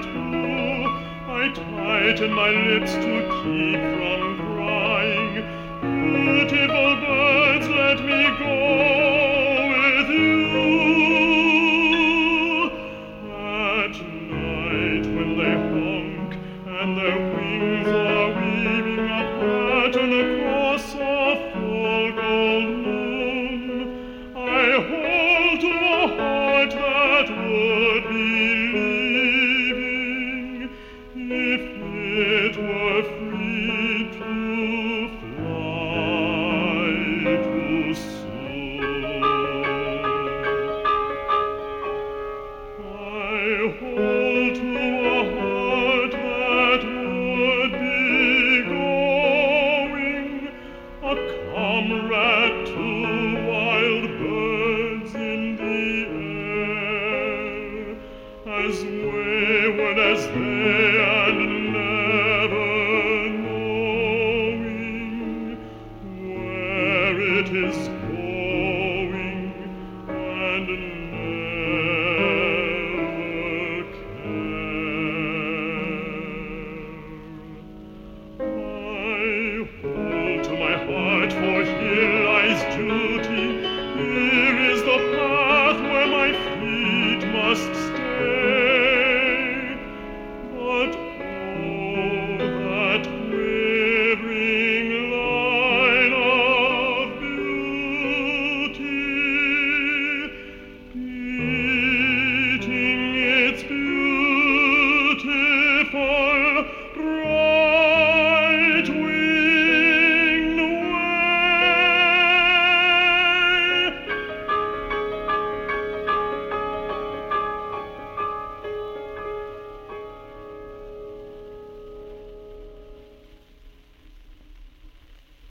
too. I tighten my lips to keep from crying. Beautiful birds, let me go with you. At night when they honk and their wings are weaving a pattern across a full gold moon, I hold to a heart that would be leaving if it were free to fly too soon. I hold to a heart that would be going, a comrade to wild birds in the air, as wayward as they and